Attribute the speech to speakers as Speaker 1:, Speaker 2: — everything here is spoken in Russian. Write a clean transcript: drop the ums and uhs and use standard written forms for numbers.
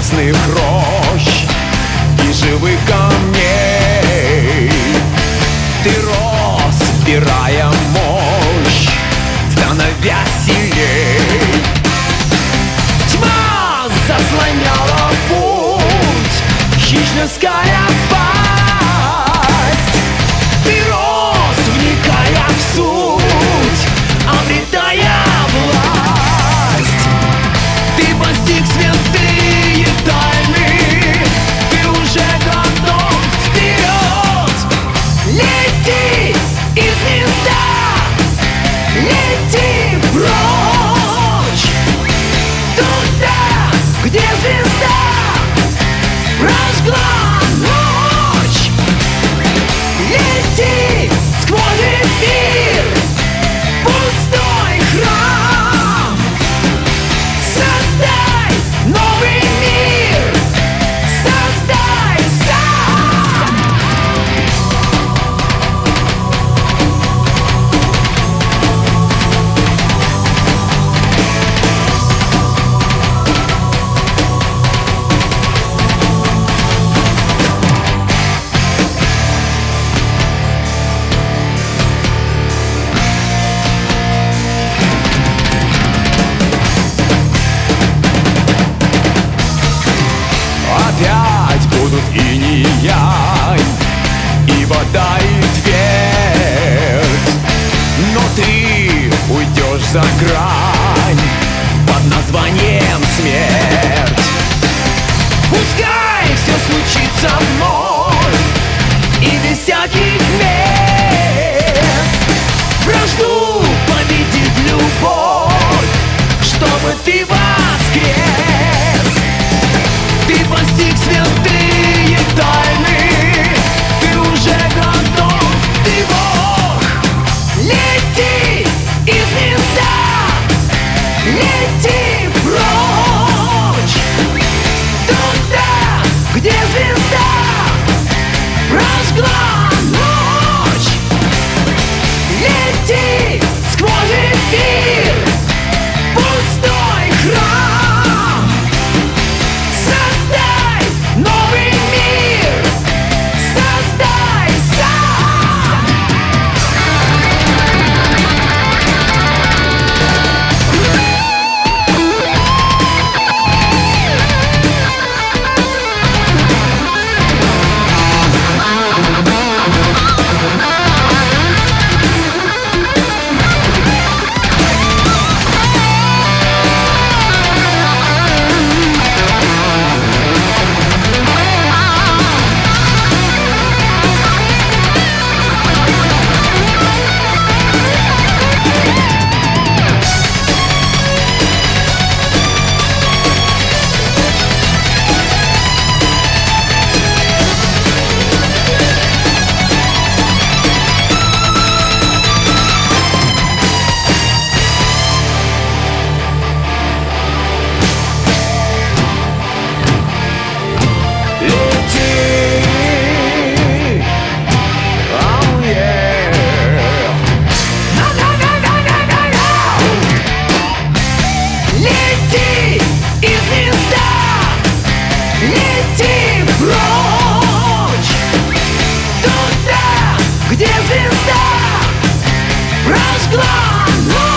Speaker 1: лесных рощ и живых камней. Ты рос, вбирая мощь, становясь сильней. Тьма заслоняла путь, хищническая пасть. Ты рос, вникая в суть, обретая власть. Ты постиг святые тайны, ты уже готов вперед. Лети из гнезда, лети прочь, туда, где звезда прожгла ночь. Лети сквозь эфир, пустой храм. Создай новый мир, создай сам. Опять будут иней и вода, и твердь, но ты уйдешь за грань под названием смерть. Пускай все случится вновь и без всяких мест. Вражду победит любовь, чтобы ты воскрес. Ты постиг святые тайны, ты уже готов, ты Бог. Лети из гнезда, лети прочь, туда, где звезда прожгла ночь. Лети сквозь эфир, пустой храм. Создай новый мир, создай сам. Лети из гнезда, лети прочь, туда, где звезда прожгла ночь.